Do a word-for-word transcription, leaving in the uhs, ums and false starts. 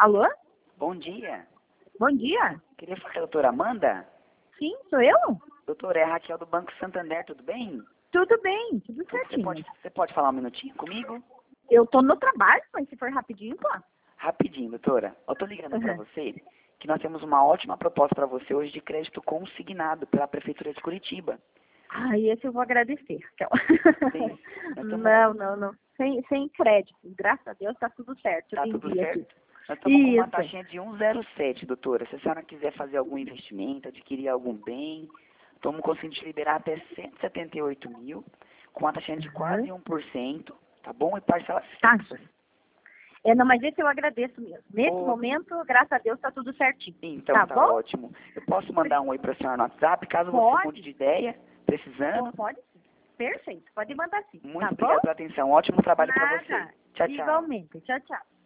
Alô? Bom dia. Bom dia. Queria falar com a doutora Amanda. Sim, sou eu? Doutora, é a Raquel do Banco Santander, tudo bem? Tudo bem, tudo Você certinho. pode, você pode falar um minutinho comigo? Eu tô no trabalho, mas se for rapidinho, pô. Rapidinho, doutora. Eu tô ligando para Uhum. você que nós temos uma ótima proposta para você hoje de crédito consignado pela Prefeitura de Curitiba. Ai, esse eu vou agradecer. Raquel. Sim, nós tamo- Não, não, não. Sem, sem crédito. Graças a Deus tá tudo certo. Tá Eu tudo entendi certo? aqui. Nós estamos com uma Isso. taxinha de um vírgula zero sete, doutora. Se a senhora quiser fazer algum investimento, adquirir algum bem, estamos conseguindo te liberar até cento e setenta e oito mil, com uma taxinha de quase Uhum. um por cento, tá bom? E parcelas Tá. fixas. É, não, mas esse eu agradeço mesmo. Nesse Ô, momento, graças a Deus, tá tudo certinho. Então Tá tá bom? ótimo. Eu posso mandar um oi para a senhora no WhatsApp, caso você Pode. mude de ideia, precisando. Pode sim. Perfeito. Pode mandar sim. Muito Tá obrigado bom? pela atenção. Ótimo trabalho para você. Nada. Tchau, tchau. Igualmente. Tchau, tchau.